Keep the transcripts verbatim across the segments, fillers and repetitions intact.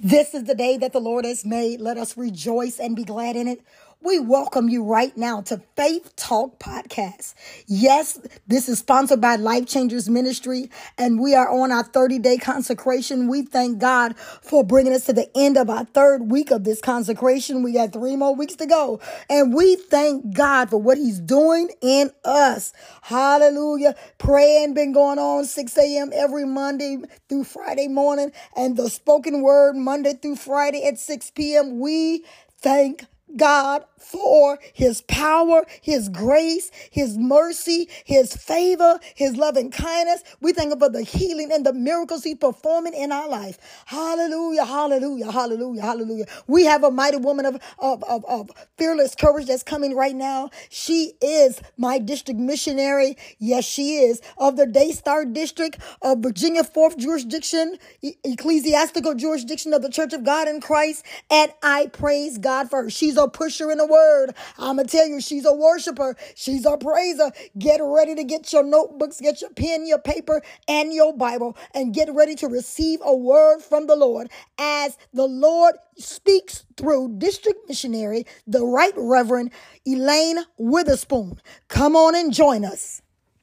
This is the day that the Lord has made. Let us rejoice and be glad in it. We welcome you right now to Faith Talk Podcast. Yes, this is sponsored by Life Changers Ministry, and we are on our thirty-day consecration. We thank God for bringing us to the end of our third week of this consecration. We got three more weeks to go, and we thank God for what he's doing in us. Hallelujah. Praying been going on six a.m. every Monday through Friday morning, and the spoken word Monday through Friday at six p.m. We thank God for his power, his grace, his mercy, his favor, his loving kindness. We thank him for the healing and the miracles he's performing in our life. Hallelujah, hallelujah, hallelujah, hallelujah. We have a mighty woman of, of, of, of fearless courage that's coming right now. She is my district missionary. Yes, she is, of the Daystar District of Virginia fourth Jurisdiction, e- Ecclesiastical Jurisdiction of the Church of God in Christ. And I praise God for her. She's a pusher in the word. I'm going to tell you, she's a worshiper. She's a praiser. Get ready to get your notebooks, get your pen, your paper, and your Bible, and get ready to receive a word from the Lord as the Lord speaks through District Missionary, the Right Reverend Elaine Witherspoon. Come on and join us.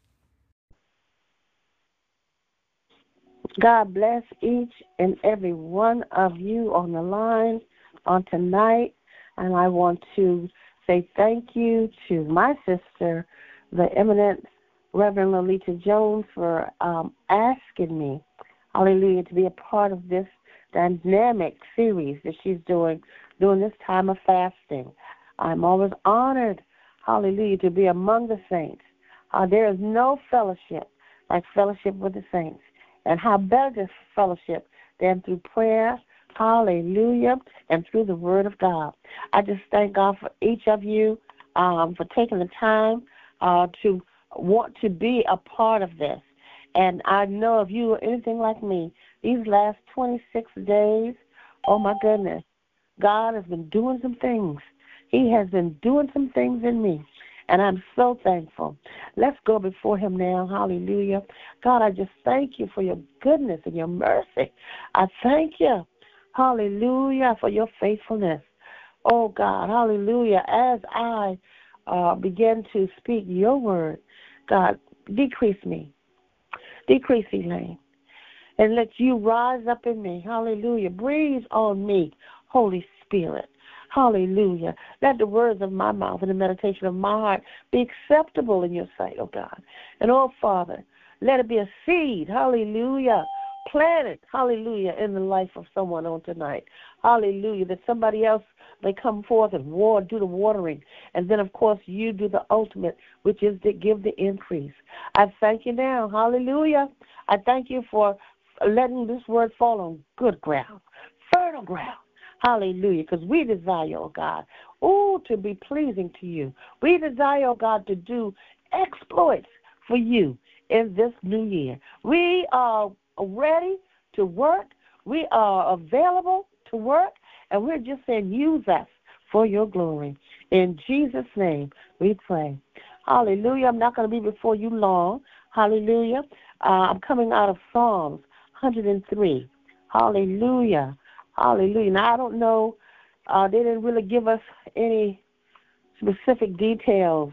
God bless each and every one of you on the line on tonight. And I want to say thank you to my sister, the eminent Reverend Lolita Jones, for um, asking me, hallelujah, to be a part of this dynamic series that she's doing during this time of fasting. I'm always honored, hallelujah, to be among the saints. Uh, there is no fellowship like fellowship with the saints. And how better this fellowship than through prayer, hallelujah, and through the word of God. I just thank God for each of you um, for taking the time uh, to want to be a part of this. And I know if you are anything like me, these last twenty-six days, oh my goodness, God has been doing some things. He has been doing some things in me. And I'm so thankful. Let's go before him now. Hallelujah. God, I just thank you for your goodness and your mercy. I thank you, hallelujah, for your faithfulness. Oh, God, hallelujah. As I uh, begin to speak your word, God, decrease me. Decrease, Elaine. And let you rise up in me. Hallelujah. Breathe on me, Holy Spirit. Hallelujah. Let the words of my mouth and the meditation of my heart be acceptable in your sight, oh God. And, oh, Father, let it be a seed, hallelujah, planted, hallelujah, in the life of someone on tonight. Hallelujah, that somebody else may come forth and war, do the watering. And then, of course, you do the ultimate, which is to give the increase. I thank you now, hallelujah. I thank you for letting this word fall on good ground, fertile ground. Hallelujah, because we desire, oh God, oh, to be pleasing to you. We desire, oh God, to do exploits for you in this new year. We are ready to work. We are available to work, and we're just saying use us for your glory. In Jesus' name we pray. Hallelujah. I'm not going to be before you long. Hallelujah. Uh, I'm coming out of Psalms one hundred three. Hallelujah. Hallelujah. Now, I don't know, uh, they didn't really give us any specific details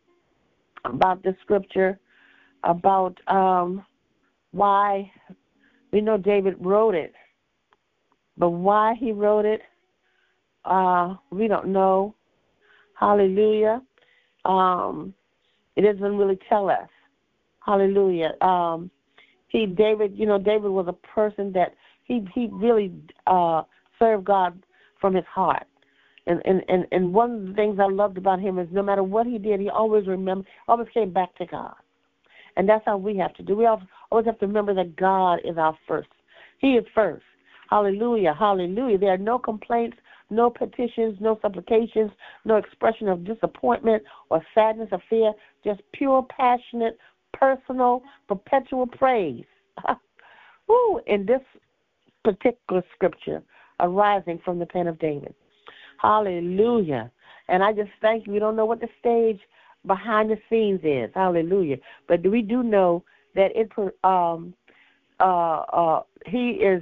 about the scripture, about um, why. We know David wrote it, but why he wrote it, uh, we don't know. Hallelujah. Um, it doesn't really tell us. Hallelujah. Um, he, David, you know, David was a person that He he really uh, served God from his heart. And, and, and, and one of the things I loved about him is no matter what he did, he always remember, always came back to God. And that's how we have to do. We always have to remember that God is our first. He is first. Hallelujah, hallelujah. There are no complaints, no petitions, no supplications, no expression of disappointment or sadness or fear, just pure, passionate, personal, perpetual praise. Woo, in this particular scripture arising from the pen of David. Hallelujah. And I just thank you. We don't know what the stage behind the scenes is. Hallelujah. But we do know that it um uh uh he is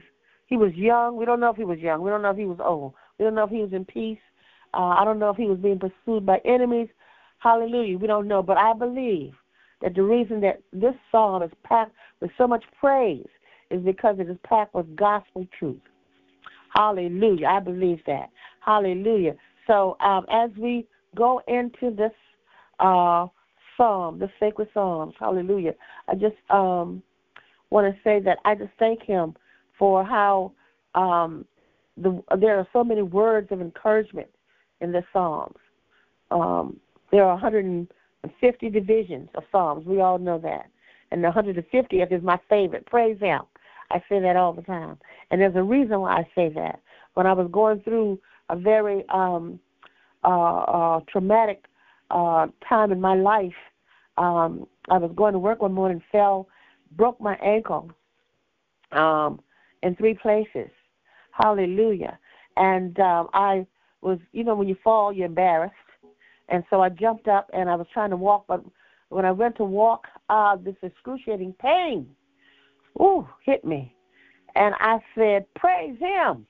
He was young. We don't know if he was young. We don't know if he was old. We don't know if he was in peace. Uh, I don't know if he was being pursued by enemies. Hallelujah. We don't know. But I believe that the reason that this psalm is packed with so much praise is because it is packed with gospel truth. Hallelujah. I believe that. Hallelujah. So um, as we go into this uh, psalm, the sacred psalms, hallelujah, I just um, want to say that I just thank him for how um, the, there are so many words of encouragement in the psalms. Um, there are one hundred fifty divisions of psalms. We all know that. And the one hundred fiftieth is my favorite. Praise him. I say that all the time. And there's a reason why I say that. When I was going through a very um, uh, uh, traumatic uh, time in my life, um, I was going to work one morning, fell, broke my ankle um, in three places. Hallelujah. And um, I was, you know, when you fall, you're embarrassed. And so I jumped up and I was trying to walk, but when I went to walk, uh, this excruciating pain, ooh, hit me. And I said, praise him.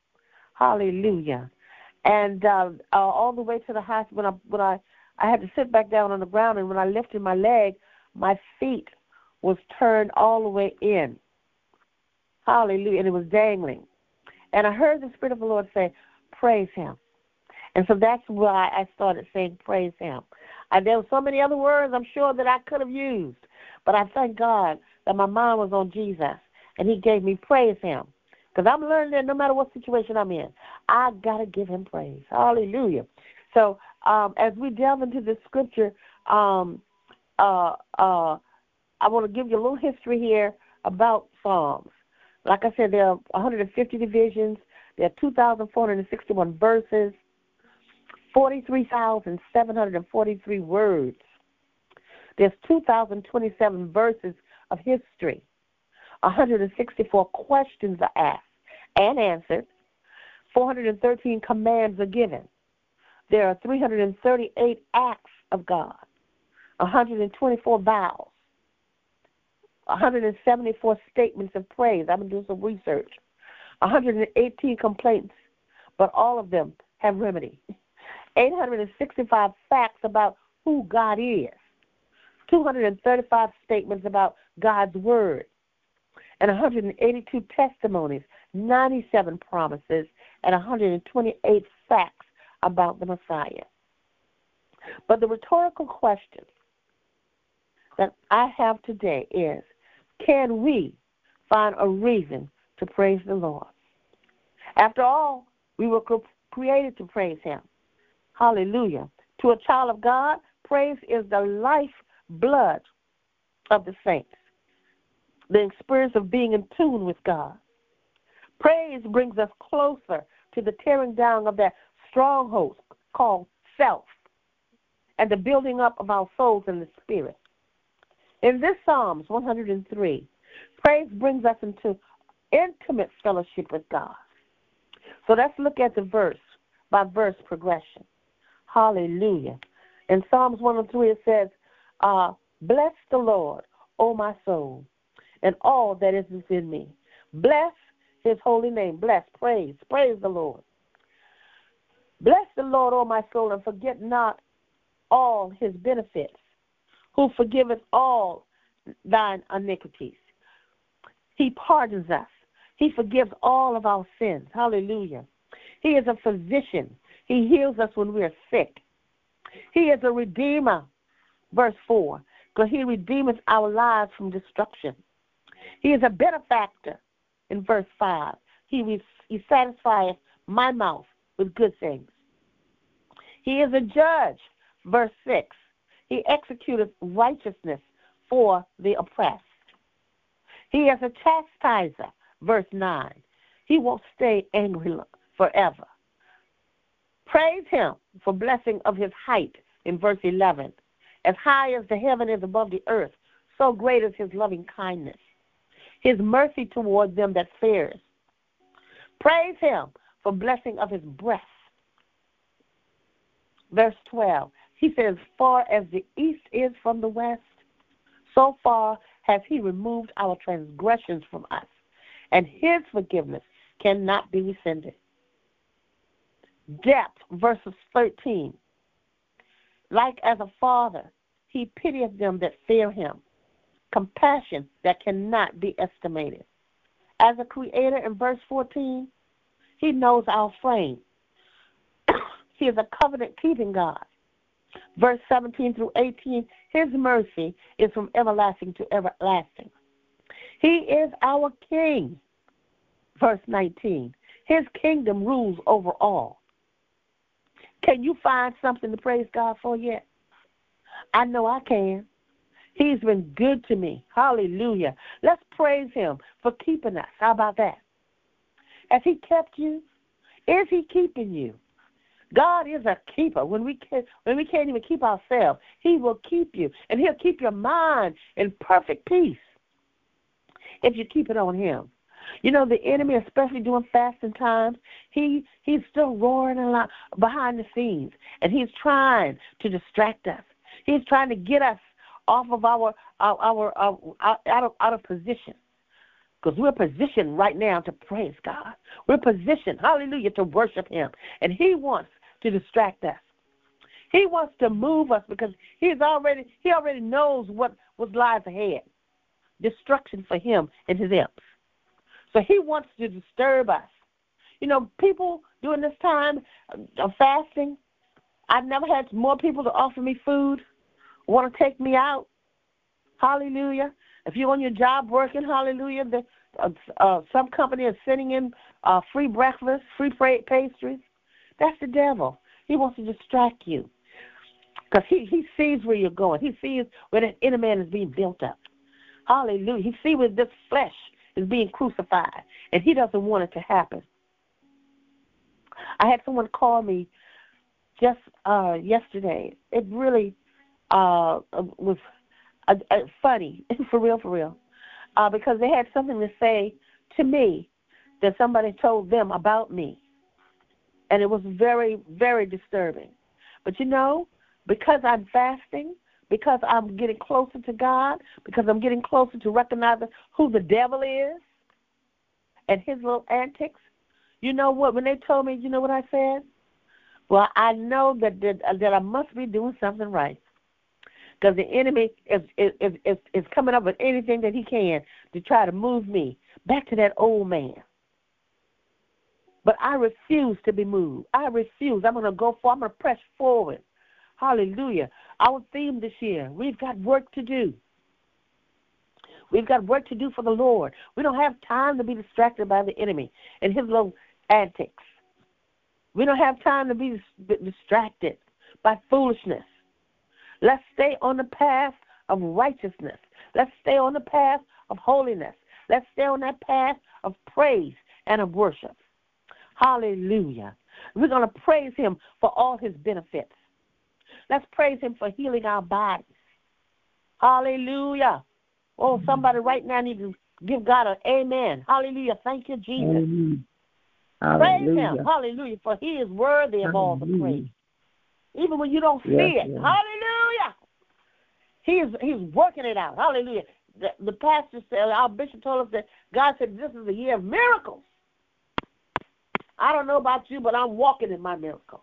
Hallelujah. And uh, uh, all the way to the hospital, when, I, when I, I had to sit back down on the ground, and when I lifted my leg, my feet was turned all the way in. Hallelujah. And it was dangling. And I heard the Spirit of the Lord say, praise him. And so that's why I started saying praise him. And there were so many other words I'm sure that I could have used. But I thank God that my mind was on Jesus, and he gave me praise him. Because I'm learning that no matter what situation I'm in, I got to give him praise. Hallelujah. So um, as we delve into this scripture, um, uh, uh, I want to give you a little history here about Psalms. Like I said, there are one hundred fifty divisions. There are two thousand four hundred sixty-one verses, forty-three thousand seven hundred forty-three words. There's two thousand twenty-seven verses of history. one hundred sixty-four questions are asked and answered. four hundred thirteen commands are given. There are three hundred thirty-eight acts of God, one hundred twenty-four vows, one hundred seventy-four statements of praise. I've been doing some research. one hundred eighteen complaints, but all of them have remedy. eight hundred sixty-five facts about who God is. two hundred thirty-five statements about God's word. And one hundred eighty-two testimonies, ninety-seven promises, and one hundred twenty-eight facts about the Messiah. But the rhetorical question that I have today is, can we find a reason to praise the Lord? After all, we were created to praise him. Hallelujah. To a child of God, praise is the life blood of the saints, the experience of being in tune with God. Praise brings us closer to the tearing down of that stronghold called self and the building up of our souls in the spirit. In this Psalms one hundred three, praise brings us into intimate fellowship with God. So let's look at the verse by verse progression. Hallelujah. In Psalms one hundred three it says, uh, bless the Lord, O my soul, and all that is within me. Bless his holy name. Bless, praise, praise the Lord. Bless the Lord, O my soul, and forget not all his benefits, who forgiveth all thine iniquities. He pardons us. He forgives all of our sins. Hallelujah. He is a physician. He heals us when we are sick. He is a redeemer, verse four, because he redeemeth our lives from destruction. He is a benefactor, in verse five. He, re- he satisfieth my mouth with good things. He is a judge, verse six. He executeth righteousness for the oppressed. He is a chastiser, verse nine. He won't stay angry forever. Praise him for blessing of his height, in verse eleven. As high as the heaven is above the earth, so great is his loving kindness. His mercy toward them that fears. Praise him for blessing of his breath. Verse twelve, he says, far as the east is from the west, so far has he removed our transgressions from us, and his forgiveness cannot be rescinded. Depth, verses thirteen. Like as a father, he pitieth them that fear him. Compassion that cannot be estimated. As a creator, in verse fourteen, he knows our frame. He is a covenant-keeping God. Verse seventeen through eighteen, his mercy is from everlasting to everlasting. He is our king. Verse nineteen, his kingdom rules over all. Can you find something to praise God for yet? I know I can. He's been good to me. Hallelujah. Let's praise him for keeping us. How about that? Has he kept you? Is he keeping you? God is a keeper. When we can't, when we can't even keep ourselves, he will keep you. And he'll keep your mind in perfect peace if you keep it on him. You know, the enemy, especially during fasting times, he he's still roaring a lot behind the scenes, and he's trying to distract us. He's trying to get us off of our our, our, our out of out of position, because we're positioned right now to praise God. We're positioned, hallelujah, to worship him, and he wants to distract us. He wants to move us because he's already he already knows what, what lies ahead. Destruction for him and his imps. So he wants to disturb us. You know, people during this time of fasting, I've never had more people to offer me food, want to take me out. Hallelujah. If you're on your job working, hallelujah, the, uh, uh, some company is sending in uh, free breakfast, free pastries. That's the devil. He wants to distract you because he, he sees where you're going. He sees where that inner man is being built up. Hallelujah. He sees where this flesh is being crucified, and he doesn't want it to happen. I had someone call me just uh, yesterday. It really uh, was uh, uh, funny, for real, for real, uh, because they had something to say to me that somebody told them about me, and it was very, very disturbing. But, you know, because I'm fasting, because I'm getting closer to God, because I'm getting closer to recognizing who the devil is and his little antics, you know what? When they told me, you know what I said? Well, I know that that, that I must be doing something right, because the enemy is, is, is, is coming up with anything that he can to try to move me back to that old man. But I refuse to be moved. I refuse. I'm going to go for. I'm going to press forward. Hallelujah. Our theme this year, we've got work to do. We've got work to do for the Lord. We don't have time to be distracted by the enemy and his little antics. We don't have time to be distracted by foolishness. Let's stay on the path of righteousness. Let's stay on the path of holiness. Let's stay on that path of praise and of worship. Hallelujah. We're going to praise him for all his benefits. Let's praise him for healing our bodies. Hallelujah. Oh, somebody right now needs to give God an amen. Hallelujah. Thank you, Jesus. Hallelujah. Praise him. Hallelujah. For he is worthy of all the praise. Even when you don't see Yes, it. yes. Hallelujah. He is, he's working it out. Hallelujah. The, the pastor said, our bishop told us that God said this is a year of miracles. I don't know about you, but I'm walking in my miracle.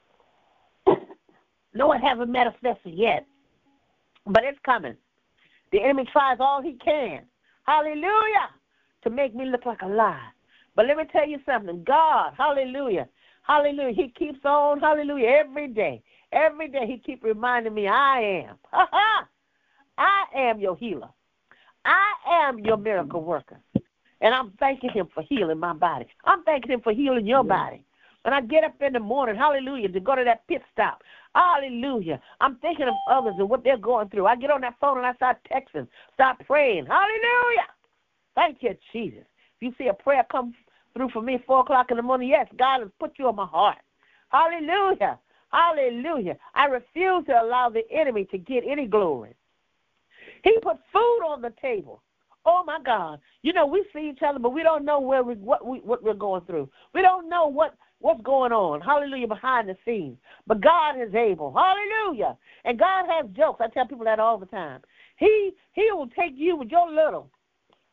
No, it hasn't manifested yet, but it's coming. The enemy tries all he can, hallelujah, to make me look like a lie. But let me tell you something. God, hallelujah, hallelujah, he keeps on, hallelujah, every day. Every day he keeps reminding me I am. I am your healer. I am your miracle worker. And I'm thanking him for healing my body. I'm thanking him for healing your body. When I get up in the morning, hallelujah, to go to that pit stop, hallelujah, I'm thinking of others and what they're going through. I get on that phone and I start texting, start praying, hallelujah. Thank you, Jesus. If you see a prayer come through for me at four o'clock in the morning, yes, God has put you on my heart. Hallelujah, hallelujah. I refuse to allow the enemy to get any glory. He put food on the table. Oh, my God. You know, we see each other, but we don't know where we, what, we, what we're going through. We don't know what, what's going on, hallelujah, behind the scenes. But God is able, hallelujah. And God has jokes. I tell people that all the time. He, he will take you with your little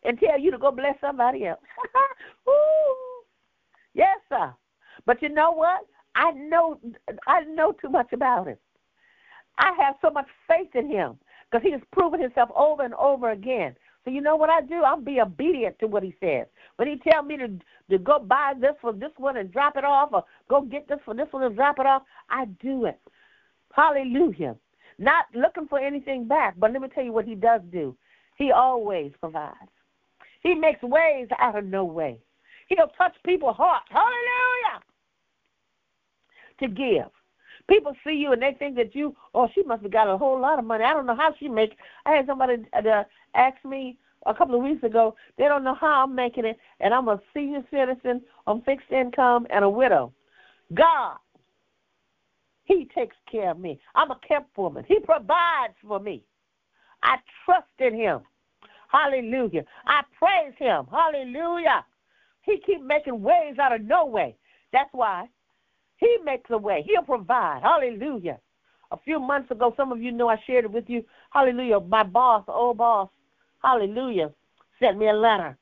and tell you to go bless somebody else. Ooh. Yes, sir. But you know what? I know I know too much about him. I have so much faith in him because he has proven himself over and over again. So you know what I do? I'll be obedient to what he says. When he tells me to, to go buy this for this one and drop it off, or go get this for this one and drop it off, I do it. Hallelujah. Not looking for anything back, but let me tell you what he does do. He always provides. He makes ways out of no way. He'll touch people's hearts. Hallelujah. To give. People see you and they think that you, oh, she must have got a whole lot of money. I don't know how she makes. I had somebody uh, ask me a couple of weeks ago, they don't know how I'm making it, and I'm a senior citizen on fixed income and a widow. God, he takes care of me. I'm a kept woman. He provides for me. I trust in him. Hallelujah. I praise him. Hallelujah. He keeps making ways out of no way. That's why he makes a way. He'll provide. Hallelujah. A few months ago, some of you know I shared it with you. Hallelujah. My boss, old boss, hallelujah, sent me a letter.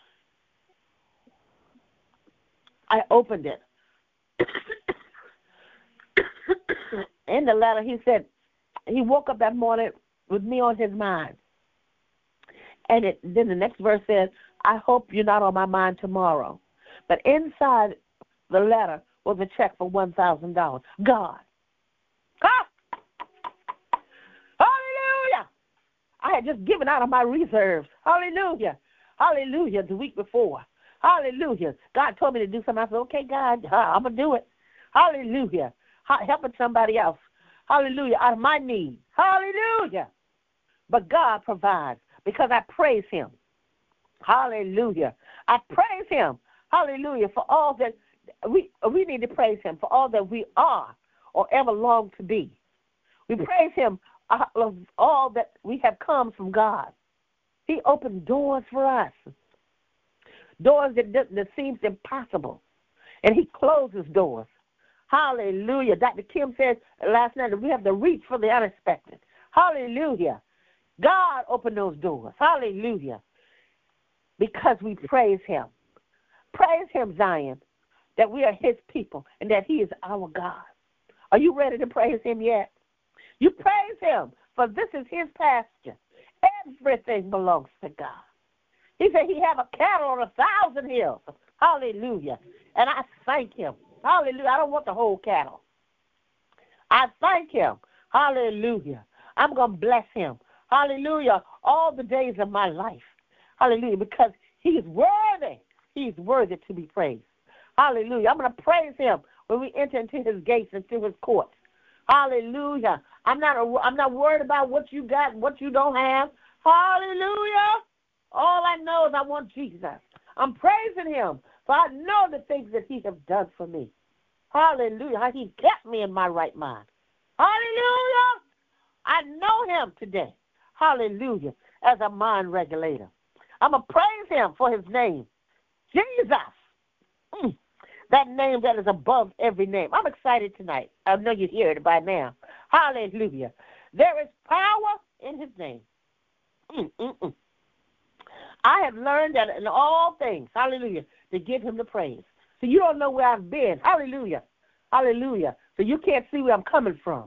I opened it. In the letter, he said, he woke up that morning with me on his mind. And it, then the next verse says, I hope you're not on my mind tomorrow. But inside the letter was a check for one thousand dollars. God. Ah! Hallelujah. I had just given out of my reserves. Hallelujah. Hallelujah. The week before. Hallelujah. God told me to do something. I said, okay, God, I'm going to do it. Hallelujah. Helping somebody else. Hallelujah. Out of my need. Hallelujah. But God provides because I praise him. Hallelujah. I praise him. Hallelujah. For all that we we need to praise him for all that we are or ever long to be. We praise him of all that we have come from God. He opened doors for us. Doors that, that seems impossible. And he closes doors. Hallelujah. Doctor Kim said last night that we have to reach for the unexpected. Hallelujah. God opened those doors. Hallelujah. Because we praise him. Praise him, Zion, that we are his people and that he is our God. Are you ready to praise him yet? You praise him, for this is his pasture. Everything belongs to God. He said he have a cattle on a thousand hills. Hallelujah. And I thank him. Hallelujah. I don't want the whole cattle. I thank him. Hallelujah. I'm going to bless him. Hallelujah. All the days of my life. Hallelujah. Because he is worthy. He is worthy to be praised. Hallelujah. I'm going to praise him when we enter into his gates and through his courts. Hallelujah. I'm not a, I'm not worried about what you got and what you don't have. Hallelujah. All I know is I want Jesus. I'm praising him, for I know the things that he has done for me. Hallelujah. How he kept me in my right mind. Hallelujah. I know him today. Hallelujah. As a mind regulator. I'm going to praise him for his name. Jesus. Mm. That name that is above every name. I'm excited tonight. I know you hear it by now. Hallelujah. There is power in his name. Mm, mm, mm. I have learned that in all things, hallelujah, to give him the praise. So you don't know where I've been. Hallelujah. Hallelujah. So you can't see where I'm coming from.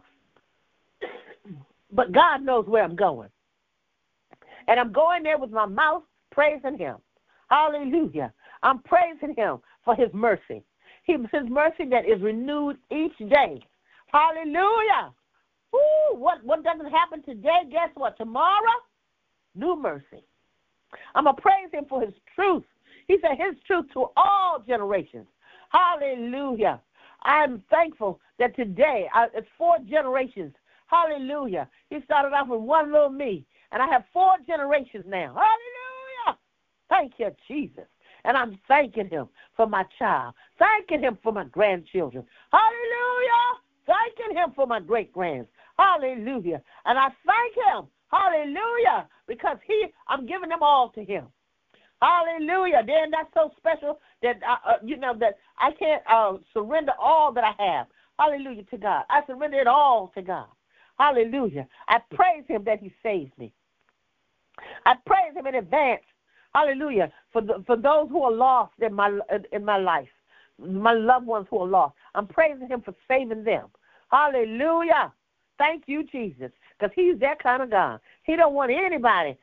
But God knows where I'm going. And I'm going there with my mouth praising him. Hallelujah. I'm praising him for his mercy. His mercy that is renewed each day. Hallelujah. Ooh, what, what doesn't happen today, guess what? Tomorrow, new mercy. I'm going to praise him for his truth. He said his truth to all generations. Hallelujah. I'm thankful that today, I, it's four generations. Hallelujah. He started off with one little me, and I have four generations now. Hallelujah. Thank you, Jesus. And I'm thanking him for my child, thanking him for my grandchildren. Hallelujah. Thanking him for my great-grands. Hallelujah. And I thank him. Hallelujah. Because he, I'm giving them all to him. Hallelujah. Then that's so special that, I, uh, you know, that I can't uh, surrender all that I have. Hallelujah to God. I surrender it all to God. Hallelujah. I praise him that he saves me. I praise him in advance Hallelujah. For the, for those who are lost in my in my life, my loved ones who are lost, I'm praising him for saving them. Hallelujah. Thank you, Jesus, because he's that kind of God. He don't want anybody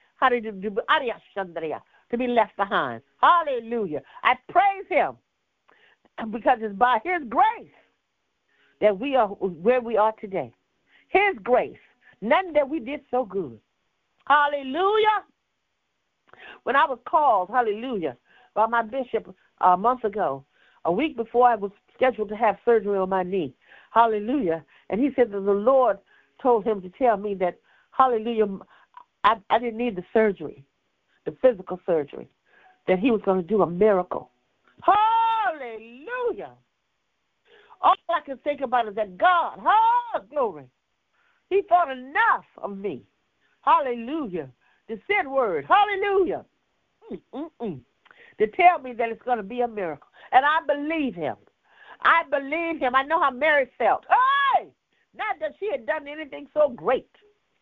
to be left behind. Hallelujah. I praise him because it's by his grace that we are where we are today. His grace. Nothing that we did so good. Hallelujah. When I was called, hallelujah, by my bishop a month ago, a week before I was scheduled to have surgery on my knee, hallelujah, and he said that the Lord told him to tell me that, hallelujah, I, I didn't need the surgery, the physical surgery, that he was going to do a miracle. Hallelujah. All I can think about is that God, oh, glory, he thought enough of me, hallelujah, to send word, hallelujah, Mm-mm-mm. to tell me that it's going to be a miracle. And I believe him. I believe him. I know how Mary felt. Hey! Not that she had done anything so great.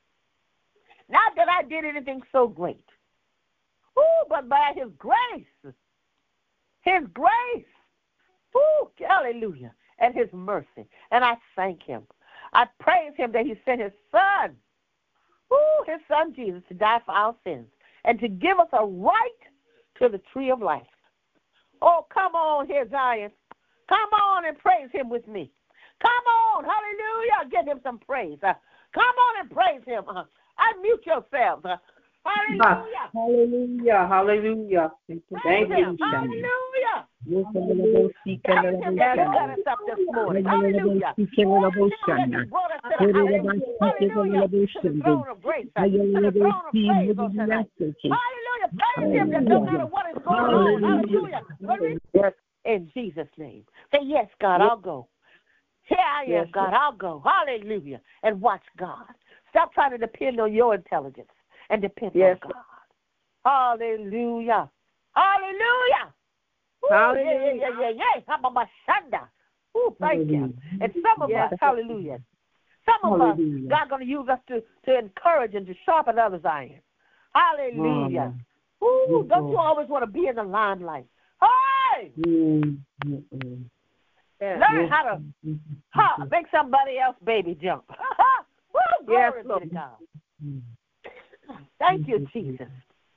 Not that I did anything so great. Ooh, but by his grace. His grace. Ooh, hallelujah. And his mercy. And I thank him. I praise him that he sent his son. Ooh, his son Jesus to die for our sins. And to give us a right to the tree of life. Oh, come on here, Zion. Come on and praise him with me. Come on, hallelujah. Give him some praise. Uh, come on and praise him. Uh, unmute yourselves. Uh, hallelujah. Hallelujah. Hallelujah. Thank you. Hallelujah. Hallelujah. Thank him that you got us up this morning. Hallelujah. Thank you that you brought us to the house. Hallelujah. To the throne of grace. To the throne of praise on tonight. Hallelujah. Praise him that no matter what is going on. Hallelujah. Yes. In Jesus' name. Say, yes, God, I'll go. Here I am, yes, God, I'll go. Hallelujah. And watch God. Stop trying to depend on your intelligence and depend yes, on God. Hallelujah. Hallelujah. Ooh, hallelujah. Yeah, yeah, yeah, yeah. Ooh, thank you. And some of yes. us, hallelujah. Some of hallelujah. us, God's going to use us to, to encourage and to sharpen others' iron. Hallelujah. Mm. Ooh, don't you always want to be in the limelight? Hey! Mm-hmm. Yeah. Learn how to ha, make somebody else baby jump. Woo, glory yes, be to God. Thank you, Jesus.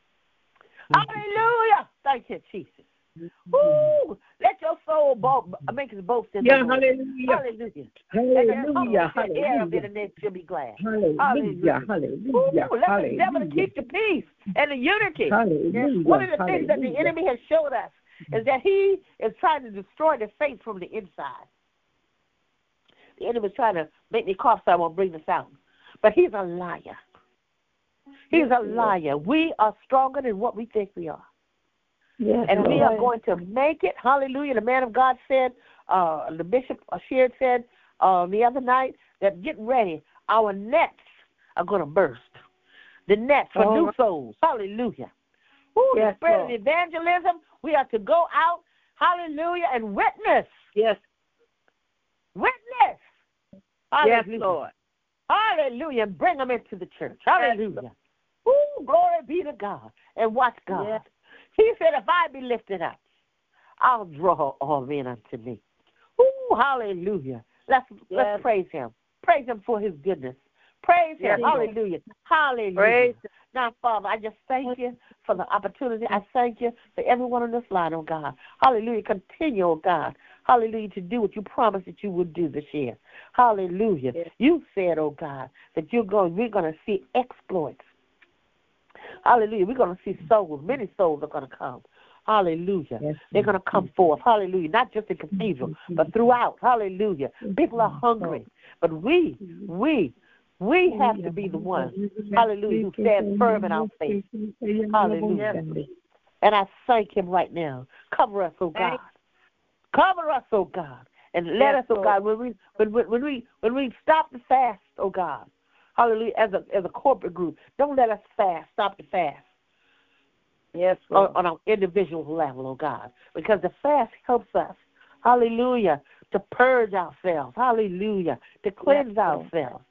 Hallelujah. Thank you, Jesus. Woo, let your soul bo- make his boast in yeah, the Lord. Hallelujah. Hallelujah. Hallelujah. Let the air of it and then she'll be glad. Hallelujah. Hallelujah. Ooh, let hallelujah. the devil keep the peace and the unity. Hallelujah. One of the hallelujah. things that the enemy has showed us is that he is trying to destroy the faith from the inside. The enemy is trying to make me cough so I won't bring this out. But he's a liar. He's a liar. We are stronger than what we think we are. Yes, and we are going to make it. Hallelujah. The man of God said, uh, the bishop Sheard said uh, the other night that get ready. Our nets are going to burst. The nets for oh. new souls. Hallelujah. Ooh, yes, the spread of evangelism. We are to go out, hallelujah, and witness. Yes. Witness. Hallelujah. Yes, Lord. Hallelujah. And bring them into the church. Hallelujah. Yes. Ooh, glory be to God. And watch God. Yes. He said, if I be lifted up, I'll draw all men unto me. Ooh, hallelujah. Let's, yes. let's praise him. Praise him for his goodness. Praise yes. him. Hallelujah. Hallelujah. Praise. Now, Father, I just thank you for the opportunity. I thank you for everyone on this line, oh God. Hallelujah. Continue, oh God. Hallelujah, to do what you promised that you would do this year. Hallelujah. Yes. You said, oh God, that you're going, we're going to see exploits. Hallelujah. We're going to see souls. Many souls are going to come. Hallelujah. Yes. They're going to come forth. Hallelujah. Not just in cathedral, but throughout. Hallelujah. People are hungry. But we, we, we have to be the ones, hallelujah, who stand firm in our faith. Hallelujah. And I thank him right now. Cover us, oh God. Cover us, oh God. And let us, oh God, when we when, when we when we stop the fast, oh God. Hallelujah, as a as a corporate group, don't let us fast, stop the fast. Yes, on, on an individual level, oh God. Because the fast helps us, hallelujah, to purge ourselves, hallelujah, to cleanse yes, ourselves.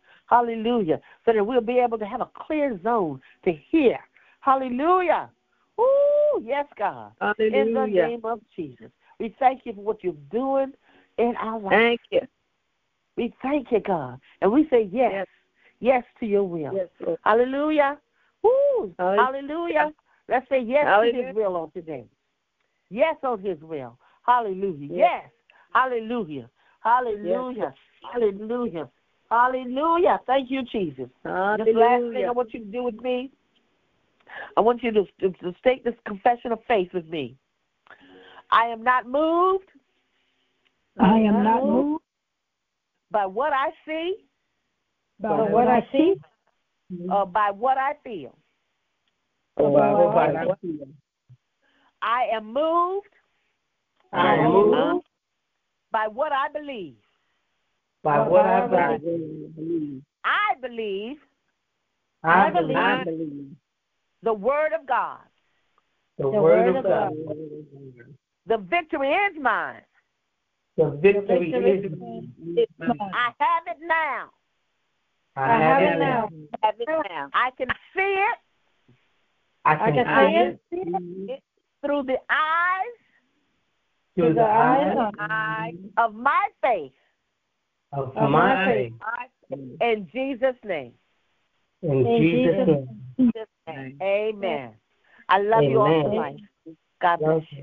Hallelujah. So that we'll be able to have a clear zone to hear. Hallelujah. Ooh, Woo, yes, God. Hallelujah. In the name of Jesus. We thank you for what you're doing in our life. Thank you. We thank you, God. And we say yes. Yes, yes to your will. Yes, Lord. Hallelujah. Woo. Hallelujah. Hallelujah. Let's say yes Hallelujah. to his will on today. Yes on his will. Hallelujah. Yes. Yes. Hallelujah. Hallelujah. Yes. Hallelujah. Hallelujah. Thank you, Jesus. Hallelujah. This last thing I want you to do with me, I want you to, to, to state this confession of faith with me. I am not moved. I am not moved by what I see, by what I see, or by what I feel. or by what I feel. I am moved. I am moved by what I believe. by what I believe. I believe I believe, I believe the word of God. the word of God. The victory is mine. The victory is mine. I have it now. I have it now. I have it now. I can see it. I can see it it through the eyes, through the eyes eyes of my faith. of my faith. In Jesus' name. In Jesus' name. Amen. I love you all Amen. for life. God bless you.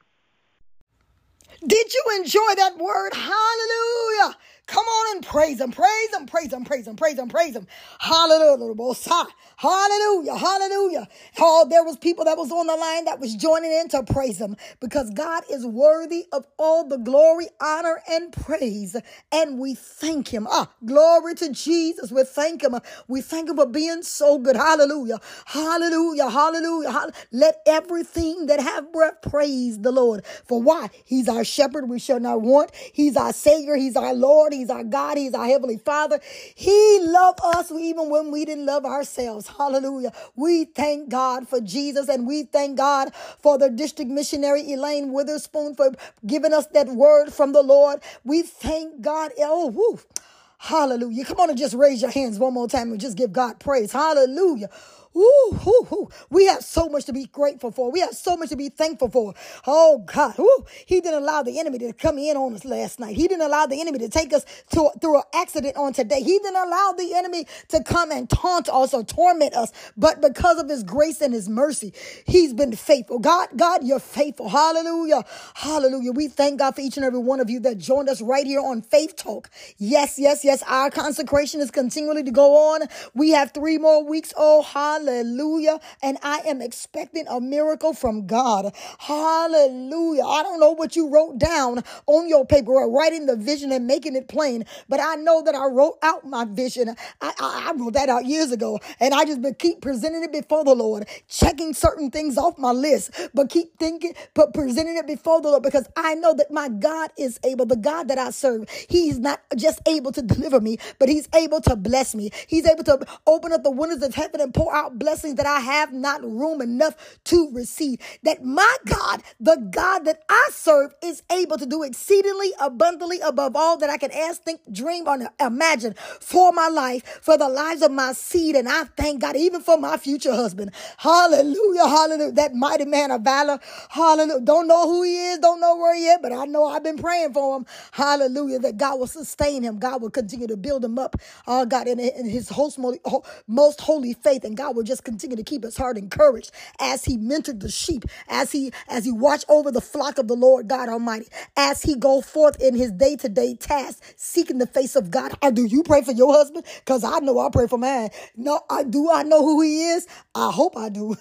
Did you enjoy that word? Hallelujah. Come on and praise him, praise him, praise him, praise him, praise him, praise him. Hallelujah. Hallelujah. Hallelujah. Oh, there was people that was on the line that was joining in to praise him because God is worthy of all the glory, honor, and praise. And we thank him. Ah, glory to Jesus. We thank him. We thank him for being so good. Hallelujah. Hallelujah. Hallelujah. Hall- Let everything that have breath praise the Lord. For why? He's our shepherd. We shall not want. He's our Savior. He's our Lord. He's our God. He's our Heavenly Father. He loved us even when we didn't love ourselves. Hallelujah. We thank God for Jesus, and we thank God for the district missionary Elaine Witherspoon for giving us that word from the Lord. We thank God. Oh, woo. Hallelujah. Come on and just raise your hands one more time and just give God praise. Hallelujah. Ooh, ooh, ooh. We have so much to be grateful for. We have so much to be thankful for. Oh, God. Ooh. He didn't allow the enemy to come in on us last night. He didn't allow the enemy to take us to, through an accident on today. He didn't allow the enemy to come and taunt us or torment us. But because of his grace and his mercy, he's been faithful. God, God, you're faithful. Hallelujah. Hallelujah. We thank God for each and every one of you that joined us right here on Faith Talk. Yes, yes, yes. Our consecration is continually to go on. We have three more weeks. Oh, hallelujah. Hallelujah. And I am expecting a miracle from God. Hallelujah. I don't know what you wrote down on your paper or writing the vision and making it plain, but I know that I wrote out my vision. I, I, I wrote that out years ago, and I just been keep presenting it before the Lord, checking certain things off my list, but keep thinking, but presenting it before the Lord because I know that my God is able. The God that I serve, he's not just able to deliver me, but he's able to bless me. He's able to open up the windows of heaven and pour out blessings that I have not room enough to receive. That my God, the God that I serve, is able to do exceedingly abundantly above all that I can ask, think, dream, or imagine for my life, for the lives of my seed. And I thank God even for my future husband. Hallelujah. Hallelujah. That mighty man of valor. Hallelujah. Don't know who he is. Don't know where he is, but I know I've been praying for him. Hallelujah. That God will sustain him. God will continue to build him up. Oh God, in, in his most, most holy faith. And God will just continue to keep his heart encouraged as he mentored the sheep, as he as he watched over the flock of the Lord God Almighty, as he go forth in his day-to-day tasks, seeking the face of God. Or do you pray for your husband? Because I know I pray for mine. No, I do. I know who he is. I hope I do.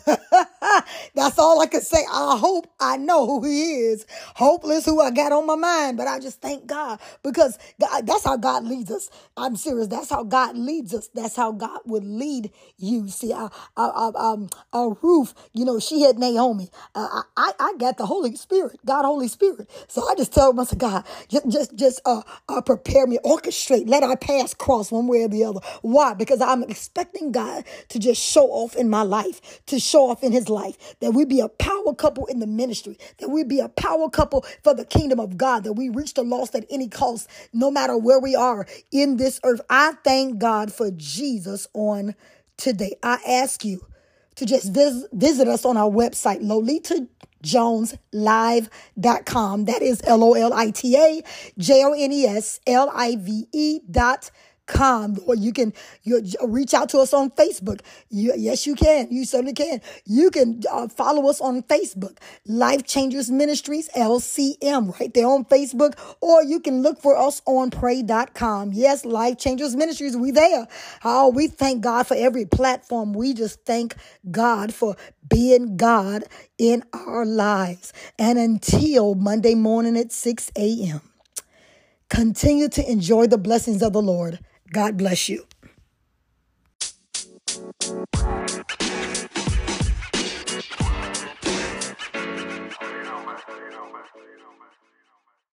That's all I can say. I hope I know who he is. Hopeless who I got on my mind, but I just thank God because God, that's how God leads us. I'm serious. That's how God leads us. That's how God would lead you. See, I, I, I, um, uh, Ruth, you know, she had Naomi. Uh, I, I got the Holy Spirit, God, Holy Spirit. So I just tell him, I said, God, just, just, just uh, uh, prepare me, orchestrate, let our paths cross one way or the other. Why? Because I'm expecting God to just show off in my life, to show off in his life, that we be a power couple in the ministry, that we be a power couple for the kingdom of God, that we reach the lost at any cost, no matter where we are in this earth. I thank God for Jesus on today. I ask you to just vis- visit us on our website, lolita jones live dot com. That is L O L I T A J O N E S L I V E dot com. Or you can you reach out to us on Facebook. You, yes, you can. You certainly can. You can uh, follow us on Facebook, Life Changers Ministries, L C M, right there on Facebook. Or you can look for us on pray dot com. Yes, Life Changers Ministries, we there. Oh, we thank God for every platform. We just thank God for being God in our lives. And until Monday morning at six a.m., continue to enjoy the blessings of the Lord. God bless you.